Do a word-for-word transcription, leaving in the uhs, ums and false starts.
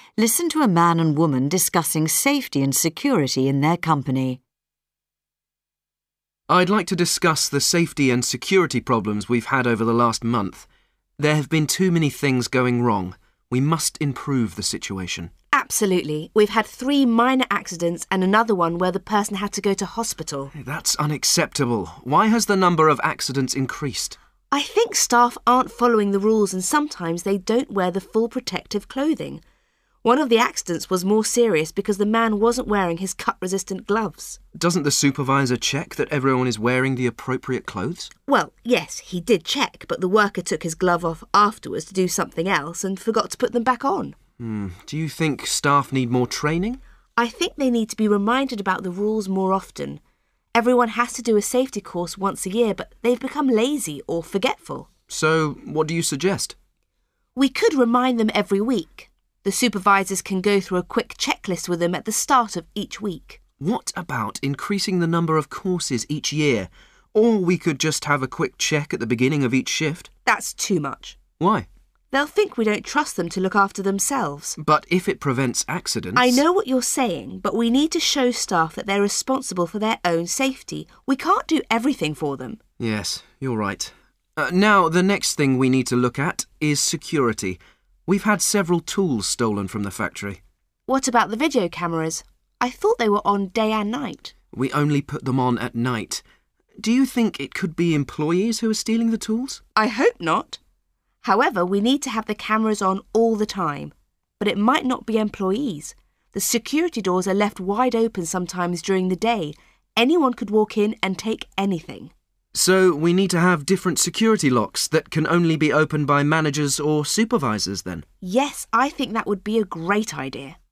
Listen to a man and woman discussing safety and security in their company. I'd like to discuss the safety and security problems we've had over the last month. There have been too many things going wrong. We must improve the situation. Absolutely. We've had three minor accidents and another one where the person had to go to hospital. That's unacceptable. Why has the number of accidents increased? I think staff aren't following the rules and sometimes they don't wear the full protective clothing. One of the accidents was more serious because the man wasn't wearing his cut-resistant gloves. Doesn't the supervisor check that everyone is wearing the appropriate clothes? Well, yes, he did check, but the worker took his glove off afterwards to do something else and forgot to put them back on. Hmm. Do you think staff need more training? I think they need to be reminded about the rules more often. Everyone has to do a safety course once a year, but they've become lazy or forgetful. So, what do you suggest? We could remind them every week. The supervisors can go through a quick checklist with them at the start of each week. What about increasing the number of courses each year? Or we could just have a quick check at the beginning of each shift? That's too much. Why? They'll think we don't trust them to look after themselves. But if it prevents accidents... I know what you're saying, but we need to show staff that they're responsible for their own safety. We can't do everything for them. Yes, you're right. Uh, now, the next thing we need to look at is security. We've had several tools stolen from the factory. What about the video cameras? I thought they were on day and night. We only put them on at night. Do you think it could be employees who are stealing the tools? I hope not. However, we need to have the cameras on all the time. But it might not be employees. The security doors are left wide open sometimes during the day. Anyone could walk in and take anything. So we need to have different security locks that can only be opened by managers or supervisors then? Yes, I think that would be a great idea.